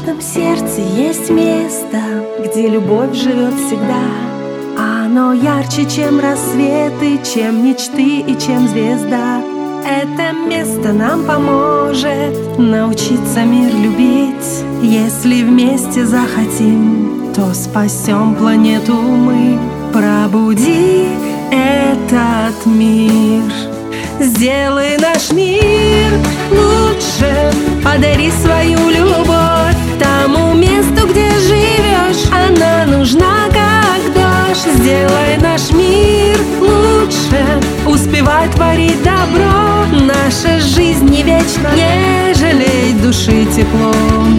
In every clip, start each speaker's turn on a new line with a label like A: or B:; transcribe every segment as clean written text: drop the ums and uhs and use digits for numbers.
A: каждом сердце есть место, где любовь живет всегда. Оно ярче, чем рассветы, чем мечты и чем звезда. Это место нам поможет научиться мир любить. Если вместе захотим, то спасем планету мы. Пробуди этот мир, сделай наш мир лучше, подари свою любовь тому месту, где живешь. Она нужна, как дождь. Сделай наш мир лучше, успевай творить добро. Наша жизнь не вечна, не жалей души тепло.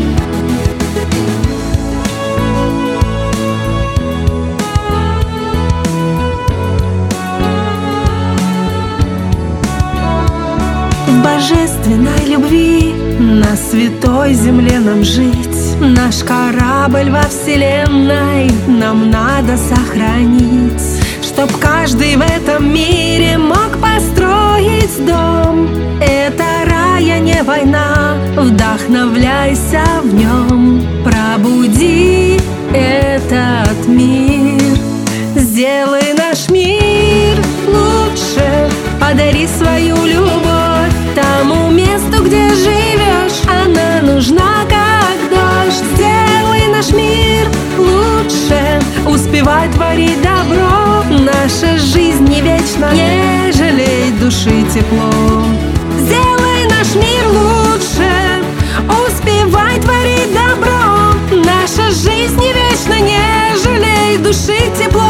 A: В божественной любви на святой земле нам жить. Наш корабль во вселенной нам надо сохранить, чтоб каждый в этом мире мог построить дом. Это рай, а не война, вдохновляйся в нем. Пробуди этот мир, сделай наш мир лучше, подари свою любовь тому месту, где живешь. Она нужна, как дождь. Сделай наш мир лучше, успевай творить добро. Наша жизнь не вечна, не жалей души тепло. Сделай наш мир лучше, успевай творить добро. Наша жизнь не вечна, не жалей души тепло.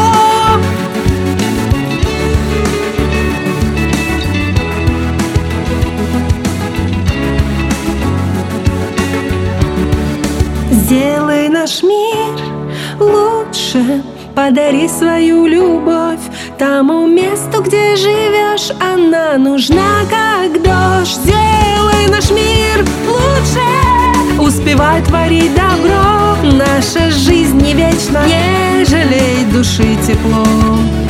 A: Сделай наш мир лучше, подари свою любовь тому месту, где живешь. Она нужна, как дождь. Сделай наш мир лучше, успевай творить добро. Наша жизнь не вечна, не жалей души тепло.